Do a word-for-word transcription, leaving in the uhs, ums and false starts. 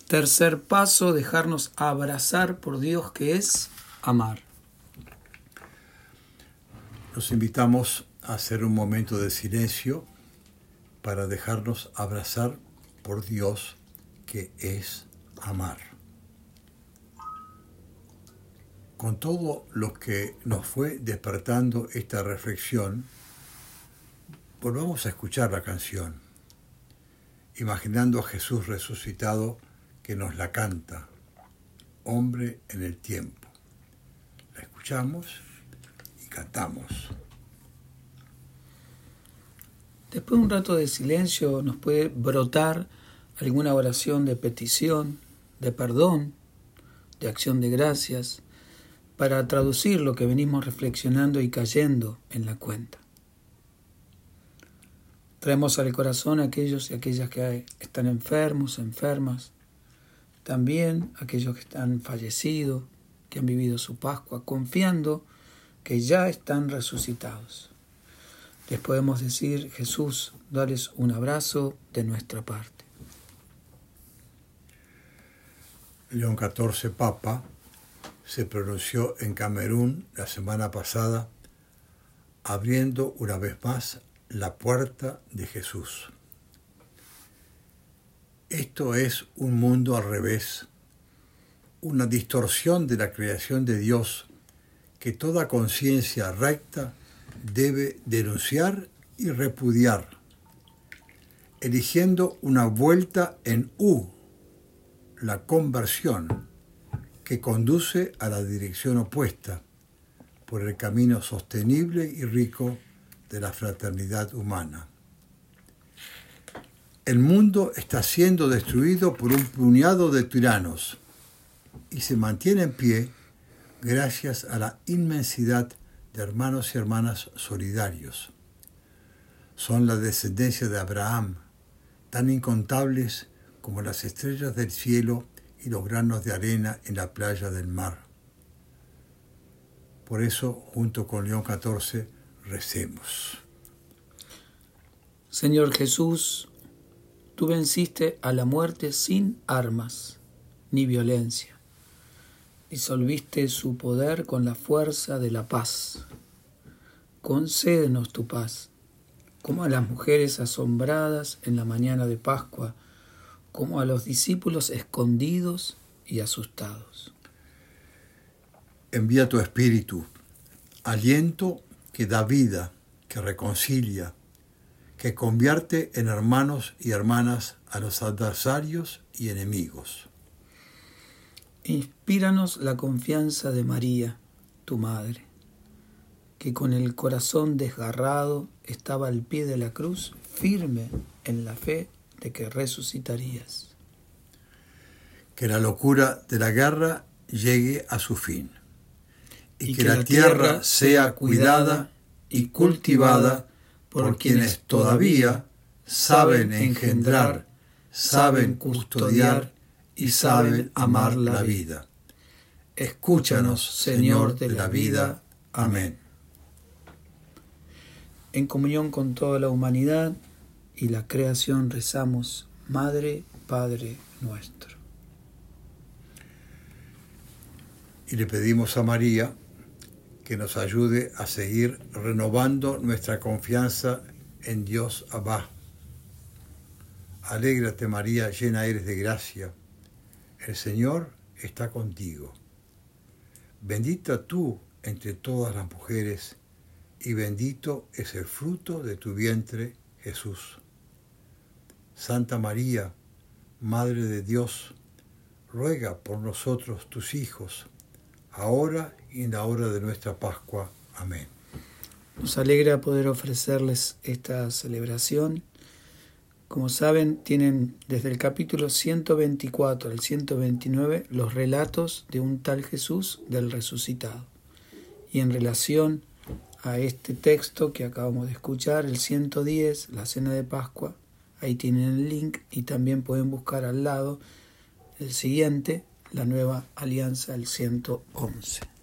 Tercer paso, dejarnos abrazar por Dios, que es amar. Los invitamos a hacer un momento de silencio para dejarnos abrazar por Dios, que es amar. Con todo lo que nos fue despertando esta reflexión, volvamos a escuchar la canción, imaginando a Jesús resucitado que nos la canta, hombre en el tiempo. La escuchamos y cantamos. Después de un rato de silencio nos puede brotar alguna oración de petición, de perdón, de acción de gracias, para traducir lo que venimos reflexionando y cayendo en la cuenta. Traemos al corazón a aquellos y aquellas que están enfermos, enfermas, también aquellos que están fallecidos, que han vivido su Pascua, confiando que ya están resucitados. Les podemos decir, Jesús, dales un abrazo de nuestra parte. León catorce, Papa, se pronunció en Camerún la semana pasada, abriendo una vez más la puerta de Jesús. Esto es un mundo al revés, una distorsión de la creación de Dios que toda conciencia recta debe denunciar y repudiar, eligiendo una vuelta en U, la conversión, que conduce a la dirección opuesta, por el camino sostenible y rico de la fraternidad humana. El mundo está siendo destruido por un puñado de tiranos y se mantiene en pie gracias a la inmensidad de hermanos y hermanas solidarios. Son la descendencia de Abraham, tan incontables como las estrellas del cielo y los granos de arena en la playa del mar. Por eso, junto con León catorce, recemos. Señor Jesús, tú venciste a la muerte sin armas ni violencia. Disolviste su poder con la fuerza de la paz. Concédenos tu paz, como a las mujeres asombradas en la mañana de Pascua, como a los discípulos escondidos y asustados. Envía tu Espíritu, aliento que da vida, que reconcilia, que convierte en hermanos y hermanas a los adversarios y enemigos. Inspíranos la confianza de María, tu Madre, que con el corazón desgarrado estaba al pie de la cruz, firme en la fe de que resucitarías. Que la locura de la guerra llegue a su fin, y, y que, que la, la tierra sea cuidada y cultivada por quienes todavía saben engendrar, saben custodiar y saben amar la vida. Escúchanos, Señor de la vida. Amén. En comunión con toda la humanidad y la creación rezamos, Madre, Padre nuestro. Y le pedimos a María que nos ayude a seguir renovando nuestra confianza en Dios Abba. Alégrate, María, llena eres de gracia. El Señor está contigo. Bendita tú entre todas las mujeres, y bendito es el fruto de tu vientre, Jesús. Santa María, Madre de Dios, ruega por nosotros tus hijos, ahora y en la hora de nuestra Pascua. Amén. Nos alegra poder ofrecerles esta celebración. Como saben, tienen desde el capítulo ciento veinticuatro al ciento veintinueve los relatos de un tal Jesús del resucitado. Y en relación a este texto que acabamos de escuchar, el ciento diez, la cena de Pascua, ahí tienen el link y también pueden buscar al lado el siguiente, la nueva alianza, el ciento once.